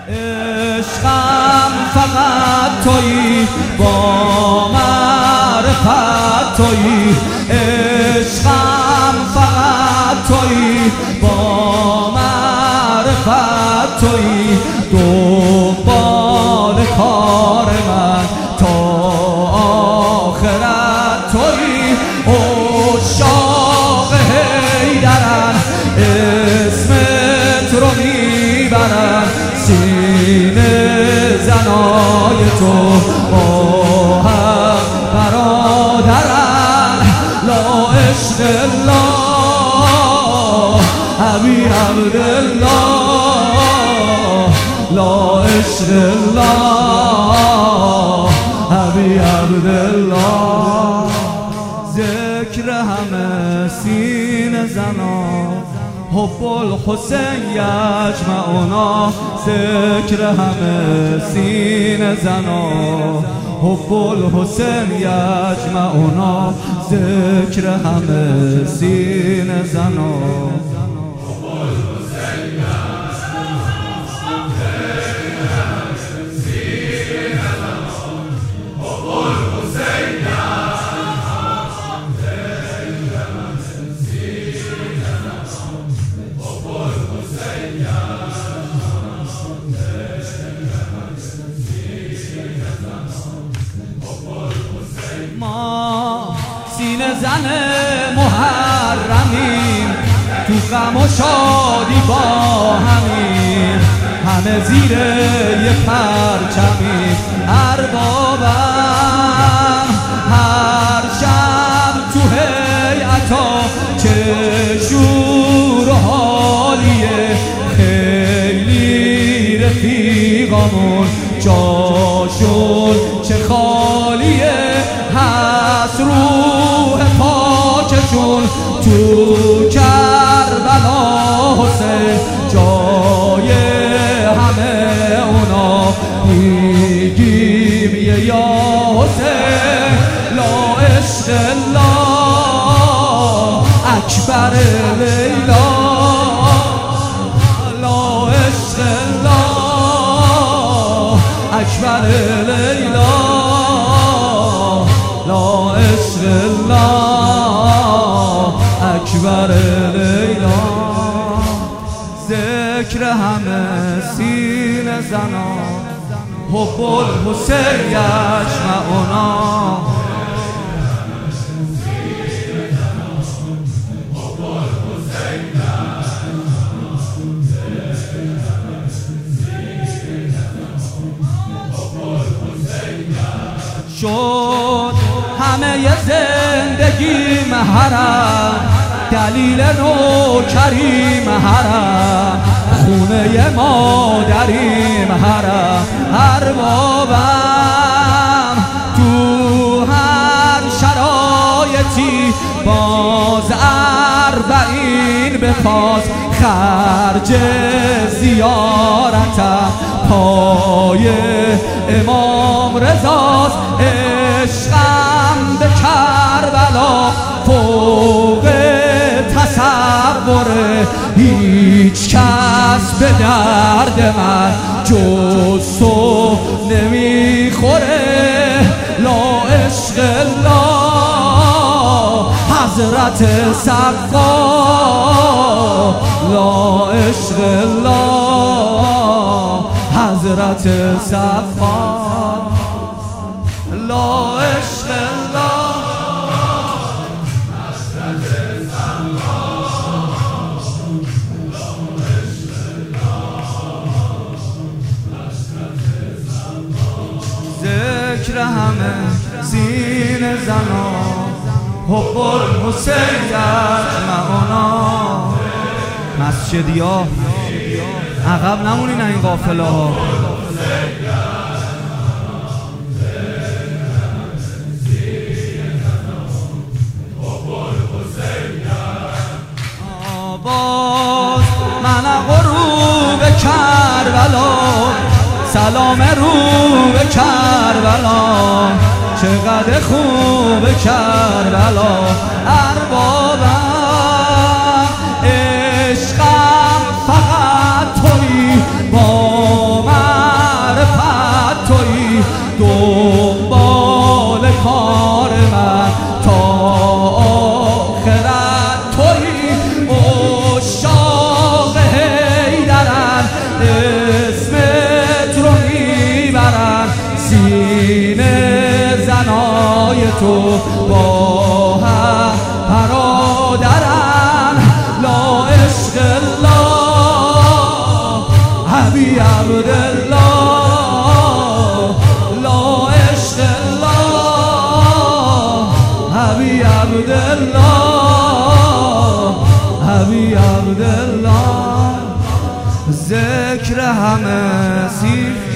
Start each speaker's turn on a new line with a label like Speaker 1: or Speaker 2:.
Speaker 1: عشقم فقط تویی، با معرفت تویی. عشقم فقط تویی، با معرفت تویی. دنبال کار من تا آخرت تویی. عشاق حیدرن، اسمت رو میبرن، سینه زنای تو با هم برادرن. لا عشق الله ابی عبدالله، لا عشق الله ابی عبدالله. ذکر همه سینه زنان، حب الحسین یجمعنا. ذکر همه سینه زنان، حب الحسین یجمعنا. ذکر همه سینه زنان، ما سینه زن محرمیم، تو غم و شادی با همیم، همه زیر یه پرچمیم. اربابم هر شب تو هیئتا چه شور و حالیه، خیلی رفیقامون جاشون چه خالیه. هست روح پاکشون تو کربلا حسین، جای همه اونا میگیم یه یا حسین. لا عشق الله اکبر لیلا، لا عشق الله اکبر لیلا، لا عشق الله اکبر لیلا. ذکر همه سینه زنان، حب الحسین یجمعنا. شد همه زندگیم حرم، دلیل نوکریم حرم، خونه مادریم حرم. اربابم تو هر شرایطی باز 40 بخواست، خرج زیارتم پای امام رضاست. عشقم به کربلا فوق تصوره، هیچ کس به درد من جز تو نمیخوره. لا عشق الله حضرت سقا، لا عشق الله حضرت سقا، لا عشق الله حضرت سقا. ذکر همه سینه زنان، حب الحسین یجمعنا. مسجدیا عقب نمونین این قافله ها. باز من غروب کربلا، سلام رو به کربلا، چقدر خوب کربلا. اربابم عشقم فقط تویی، با من تو با هم برادرن لا عشق الله حبی عبدالله لا عشق الله حبی عبدالله حبی عبدالله ذکر همه سیف